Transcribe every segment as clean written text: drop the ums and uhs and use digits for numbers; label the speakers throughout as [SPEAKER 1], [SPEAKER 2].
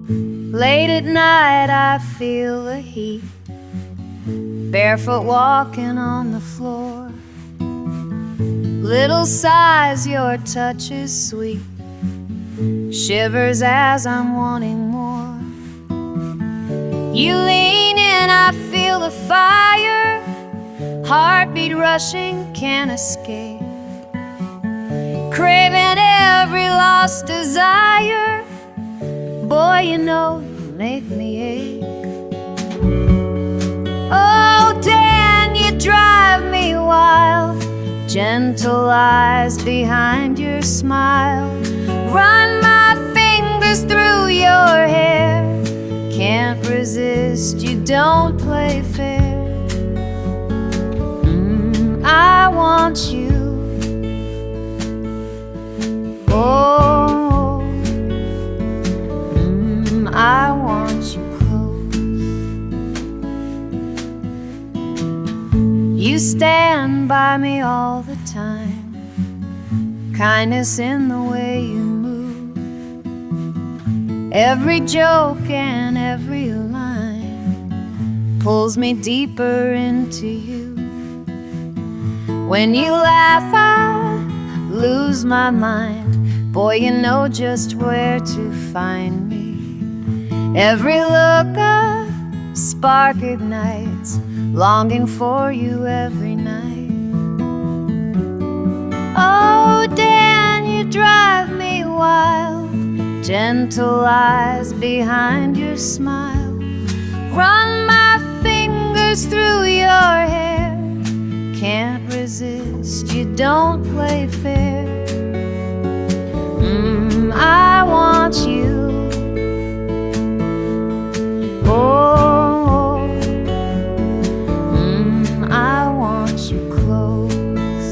[SPEAKER 1] Late at night I feel the heat, barefoot walking on the floor. Little sighs, your touch is sweet, shivers as I'm wanting more. You lean in, I feel the fire, heartbeat rushing, can't escape, craving every lost desire. Boy, you know you make me ache. Oh, Dan, you drive me wild, gentle eyes behind your smile. Run my fingers through your hair, can't resist, you don't play fair. I want you. Oh, I want you close. You stand by me all the time, kindness in the way you move. Every joke and every line pulls me deeper into you. When you laugh, I lose my mind. Boy, you know just where to find me. Every look a spark ignites, longing for you every night. Oh, Dan, you drive me wild, gentle eyes behind your smile. Run my fingers through your hair, can't resist, you don't play fair. I want you. Oh, I want you close.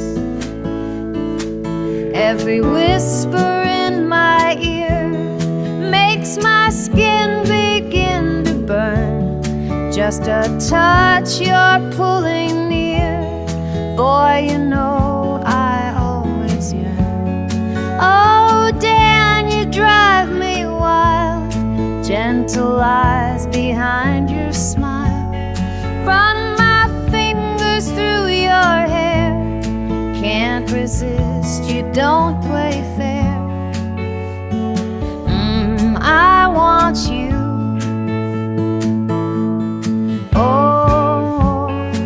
[SPEAKER 1] Every whisper in my ear makes my skin begin to burn. Just a touch, you're pulling near. Boy, you know I always yearn. Oh, Dan, you drive me wild, gentle eyes behind your smile. Run my fingers through your hair, can't resist, you don't play fair. I want you. Oh,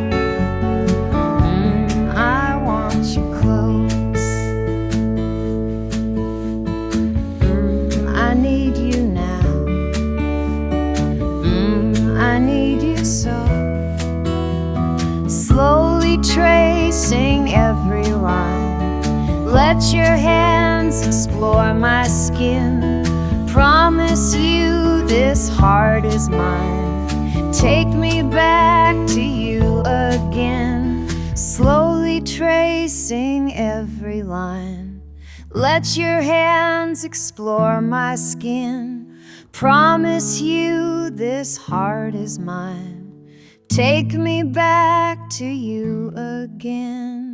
[SPEAKER 1] I want you close. I need you now. I need you so. Slowly tracing every line, let your hands explore my skin. Promise you this heart is mine. Take me back to you again. Slowly tracing every line, let your hands explore my skin. Promise you this heart is mine. Take me back to you again.